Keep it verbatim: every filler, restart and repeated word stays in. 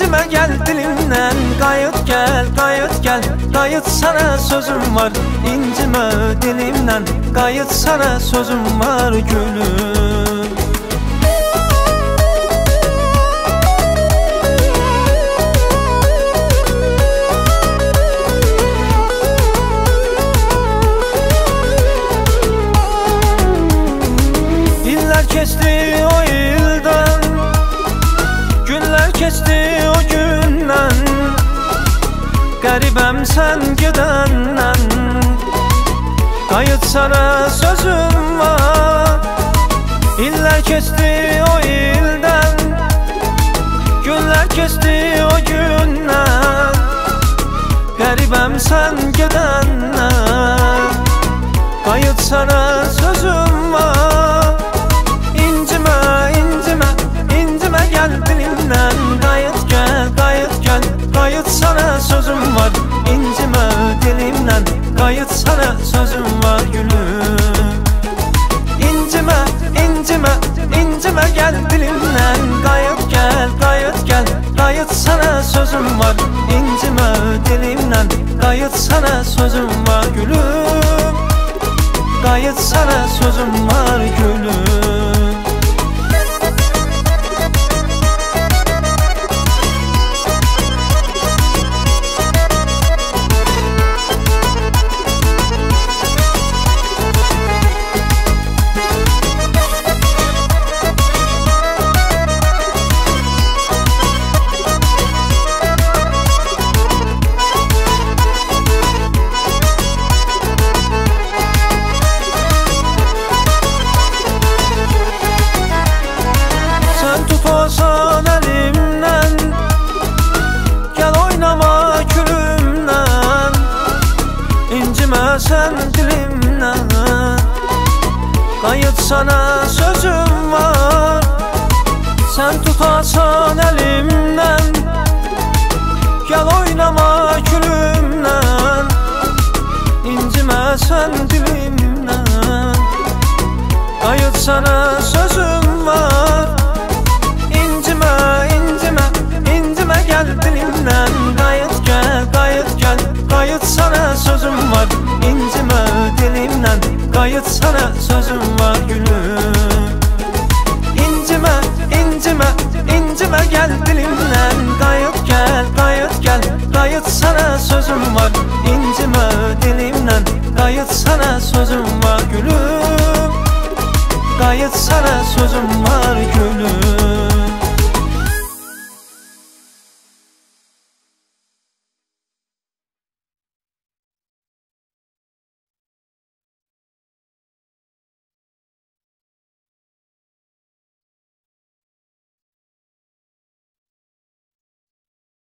İncime gel dilimden, kayıt gel, kayıt gel. Kayıt sana sözüm var. İncime dilimden, kayıt sana sözüm var gülüm. Yıllar geçti o ilden, günler geçti o günden. Garibem sen gidenden, kayıt sana sözüm var. Yıllar geçti o ilden, günler geçti o günden. Garibem sen gidenden, kayıt sana sözüm var. İncime, incime, incime gel dilimden, kayıt gel, kayıt gel. Kayıt sana sözüm var. İncime dilimden, kayıt sana sözüm var gülüm. İncime, incime, incime gel dilimden, kayıt gel, kayıt gel. Kayıt sana sözüm var. İncime dilimden, kayıt sana sözüm var gülüm. Kayıt sana sözüm var gülüm. Tutsan elimden, gel oynama külümden. İncime sen dilimden, kayıt sana sözüm var. Sen tutarsan elimden, gel oynama külümden. İncime sen dilimden, kayıt sana sözüm var. İncime, incime, incime gel dilimden, kayıt gel, kayıt gel. Kayıt sana sözüm var. İncime dilimden, kayıt sana sözüm var gülüm. İncime, incime, incime gel dilimden, kayıt gel, kayıt gel. Kayıt sana sözüm var. İncime dilimden, kayıt sana sözüm var gülüm. Kayıt sana sözüm var gülüm.